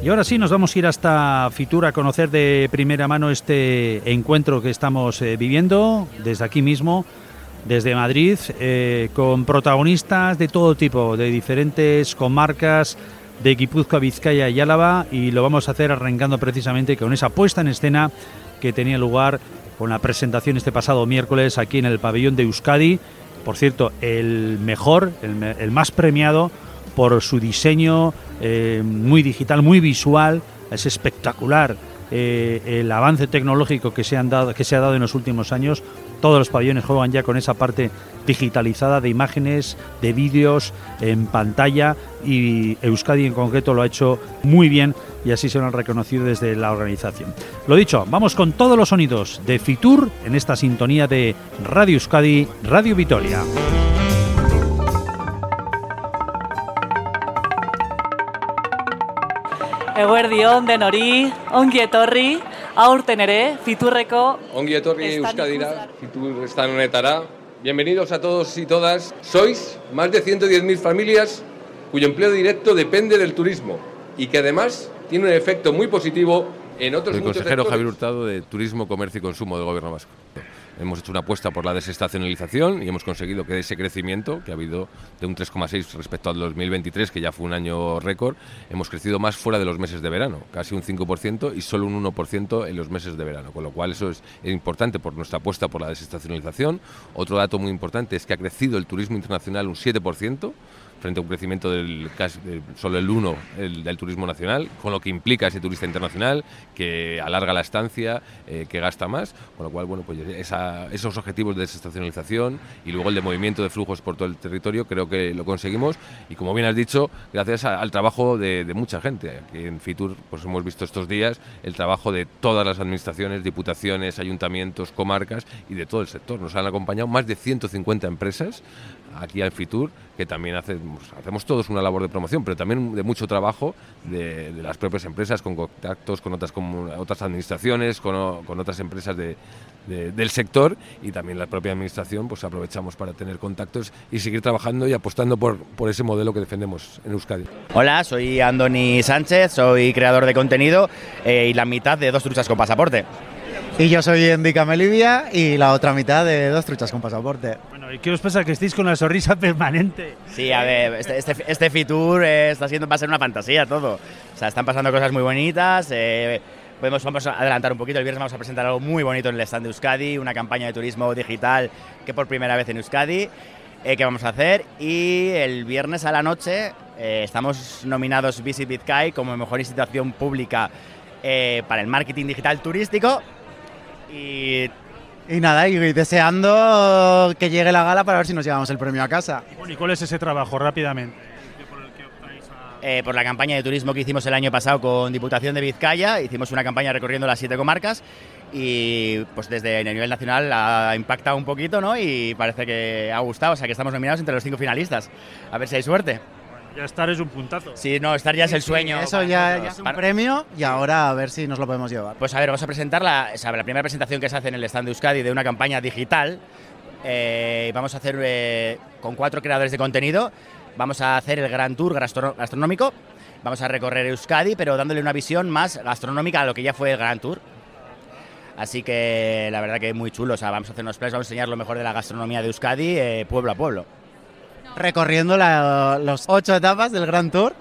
Y ahora sí, nos vamos a ir hasta Fitur a conocer de primera mano este encuentro que estamos viviendo desde aquí mismo, desde Madrid, con protagonistas de todo tipo, de diferentes comarcas de Guipúzcoa, Vizcaya y Álava, y lo vamos a hacer arrancando precisamente con esa puesta en escena que tenía lugar con la presentación este pasado miércoles aquí en el pabellón de Euskadi. Por cierto, el mejor, el más premiado por su diseño muy digital, muy visual. Es espectacular el avance tecnológico que se ha dado en los últimos años. Todos los pabellones juegan ya con esa parte digitalizada de imágenes, de vídeos en pantalla, y Euskadi en concreto lo ha hecho muy bien y así se lo han reconocido desde la organización. Lo dicho, vamos con todos los sonidos de Fitur en esta sintonía de Radio Euskadi, Radio Vitoria. Eguerdion denori, ongi etorri, aurten ere, Fiturreko... Ongi etorri Euskadira, Fitur estan honetara. Bienvenidos a todos y todas. Sois más de 110.000 familias cuyo empleo directo depende del turismo y que además tiene un efecto muy positivo en otros El muchos consejero sectores. Javier Hurtado de Turismo, Comercio y Consumo del Gobierno Vasco. Hemos hecho una apuesta por la desestacionalización y hemos conseguido que ese crecimiento, que ha habido de un 3,6 respecto al 2023, que ya fue un año récord, hemos crecido más fuera de los meses de verano, casi un 5% y solo un 1% en los meses de verano, con lo cual eso es importante por nuestra apuesta por la desestacionalización. Otro dato muy importante es que ha crecido el turismo internacional un 7%, frente a un crecimiento del solo el 1% del turismo nacional, con lo que implica ese turista internacional, que alarga la estancia, que gasta más, con lo cual, bueno, pues esos objetivos de desestacionalización y luego el de movimiento de flujos por todo el territorio, creo que lo conseguimos, y como bien has dicho, gracias al trabajo de mucha gente. Aquí en Fitur pues hemos visto estos días el trabajo de todas las administraciones, diputaciones, ayuntamientos, comarcas y de todo el sector. Nos han acompañado más de 150 empresas aquí al Fitur, que también hacemos todos una labor de promoción, pero también de mucho trabajo de las propias empresas, con contactos con otras administraciones, con otras empresas del sector, y también la propia administración, pues aprovechamos para tener contactos y seguir trabajando y apostando por ese modelo que defendemos en Euskadi. Hola, soy Andoni Sánchez, soy creador de contenido y la mitad de Dos Truchas con Pasaporte. Y yo soy Enrique Melivia y la otra mitad de Dos Truchas con Pasaporte. Bueno, ¿y qué os pasa que estéis con la sonrisa permanente? Sí, a ver, este Fitur va a ser una fantasía todo. O sea, están pasando cosas muy bonitas. Vamos a adelantar un poquito. El viernes vamos a presentar algo muy bonito en el stand de Euskadi, una campaña de turismo digital que por primera vez en Euskadi, que vamos a hacer. Y el viernes a la noche estamos nominados Visit Vizcay como mejor institución pública para el marketing digital turístico. Y nada, y deseando que llegue la gala para ver si nos llevamos el premio a casa. Bueno, ¿y cuál es ese trabajo, rápidamente? Por la campaña de turismo que hicimos el año pasado con Diputación de Vizcaya, hicimos una campaña recorriendo las 7 comarcas y pues desde el nivel nacional ha impactado un poquito, ¿no? Y parece que ha gustado, o sea que estamos nominados entre los 5 finalistas. A ver si hay suerte. Ya estar es un puntazo. Sí, no, estar ya es el sueño. Sí, eso ya es un premio y ahora a ver si nos lo podemos llevar. Pues a ver, vamos a presentar la primera presentación que se hace en el stand de Euskadi de una campaña digital. Vamos a hacer con 4 creadores de contenido. Vamos a hacer el gran tour gastronómico. Vamos a recorrer Euskadi, pero dándole una visión más gastronómica a lo que ya fue el gran tour. Así que la verdad que es muy chulo. O sea, vamos a hacer unos planes, vamos a enseñar lo mejor de la gastronomía de Euskadi, pueblo a pueblo. Recorriendo las 8 etapas del Grand Tour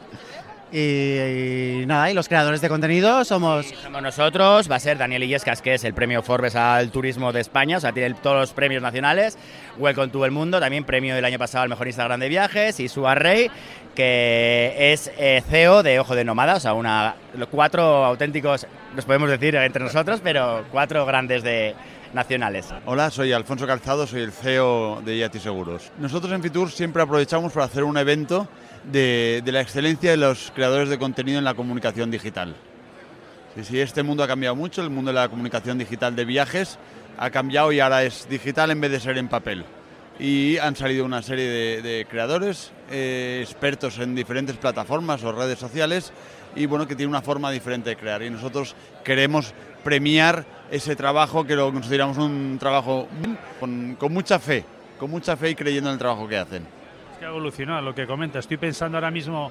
y nada, y los creadores de contenido somos nosotros, va a ser Daniel Illescas, que es el premio Forbes al turismo de España, o sea, tiene todos los premios nacionales, Welcome to el Mundo, también premio del año pasado al mejor Instagram de viajes, y Suar Rey, que es CEO de Ojo de Nómada, o sea, 4 auténticos, nos podemos decir entre nosotros, pero 4 grandes nacionales. Hola, soy Alfonso Calzado, soy el CEO de Yati Seguros. Nosotros en Fitur siempre aprovechamos para hacer un evento de la excelencia de los creadores de contenido en la comunicación digital. Sí, este mundo ha cambiado mucho, el mundo de la comunicación digital de viajes ha cambiado y ahora es digital en vez de ser en papel. Y han salido una serie de creadores, expertos en diferentes plataformas o redes sociales y bueno, que tienen una forma diferente de crear. Y nosotros queremos premiar ese trabajo, que lo consideramos un trabajo con mucha fe y creyendo en el trabajo que hacen. Es que ha evolucionado lo que comenta. Estoy pensando ahora mismo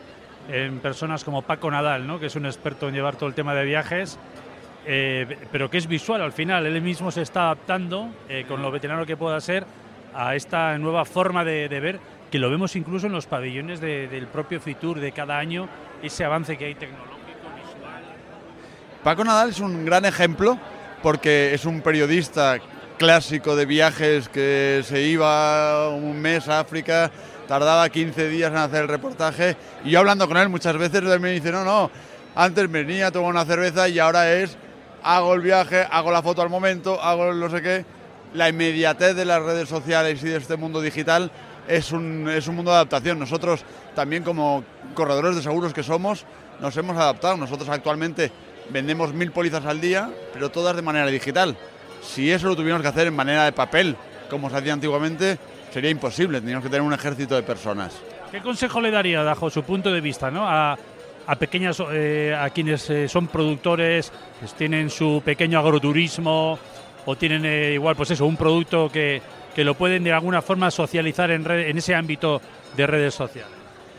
en personas como Paco Nadal, ¿no? Que es un experto en llevar todo el tema de viajes, pero que es visual al final. Él mismo se está adaptando, con lo veterano que pueda ser, a esta nueva forma de ver, que lo vemos incluso en los pabellones del propio Fitur de cada año, ese avance que hay tecnológico, visual. Paco Nadal es un gran ejemplo porque es un periodista clásico de viajes que se iba un mes a África, tardaba 15 días en hacer el reportaje, y yo hablando con él muchas veces él me dice, no, antes venía, tomaba una cerveza y ahora hago el viaje, hago la foto al momento, hago no sé qué. La inmediatez de las redes sociales y de este mundo digital es un mundo de adaptación. Nosotros también, como corredores de seguros que somos, nos hemos adaptado. Nosotros actualmente vendemos 1000 pólizas al día, pero todas de manera digital. Si eso lo tuviéramos que hacer en manera de papel, como se hacía antiguamente, sería imposible. Tendríamos que tener un ejército de personas. ¿Qué consejo le daría, bajo su punto de vista, ¿no? a pequeñas, a quienes son productores, pues tienen su pequeño agroturismo, o tienen igual, pues eso, un producto que lo pueden de alguna forma socializar en ese ámbito de redes sociales?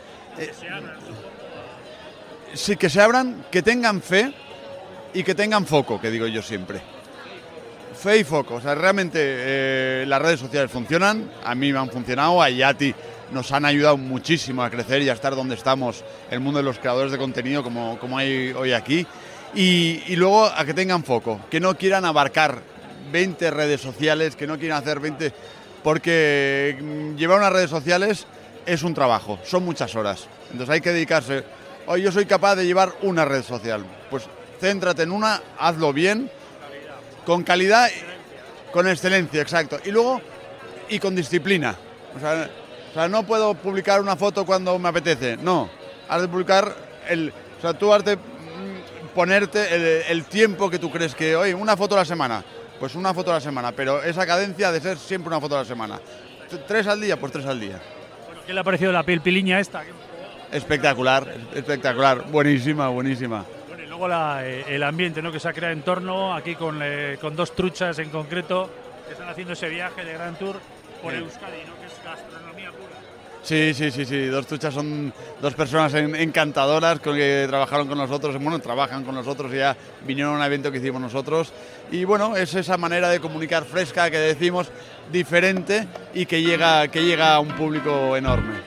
Sí, que se abran, que tengan fe y que tengan foco, que digo yo siempre. Fe y foco. O sea, realmente las redes sociales funcionan, a mí me han funcionado, a Yati nos han ayudado muchísimo a crecer y a estar donde estamos, el mundo de los creadores de contenido como hay hoy aquí. Y luego a que tengan foco, que no quieran abarcar 20 redes sociales, que no quieran hacer 20... Porque llevar unas redes sociales es un trabajo, son muchas horas. Entonces hay que dedicarse. Hoy yo soy capaz de llevar una red social. Pues céntrate en una, hazlo bien, con calidad, con excelencia, exacto. Y luego, y con disciplina. O sea, no puedo publicar una foto cuando me apetece. No, has de publicar o sea, tú has de ponerte el tiempo que tú crees que, oye, una foto a la semana. Pues una foto a la semana, pero esa cadencia ha de ser siempre una foto a la semana. 3 al día, pues 3 al día. Bueno, ¿qué le ha parecido la pilpiliña esta? Espectacular, espectacular, buenísima, buenísima. Bueno, y luego el ambiente, ¿no?, que se ha creado en torno, aquí con 2 truchas en concreto, que están haciendo ese viaje de Gran Tour por Euskadi, ¿no?, que es gastronomía pura. Sí, 2 truchas son 2 personas encantadoras que trabajaron con nosotros, bueno, trabajan con nosotros y ya vinieron a un evento que hicimos nosotros. Y bueno, es esa manera de comunicar fresca que decimos, diferente y que llega a un público enorme.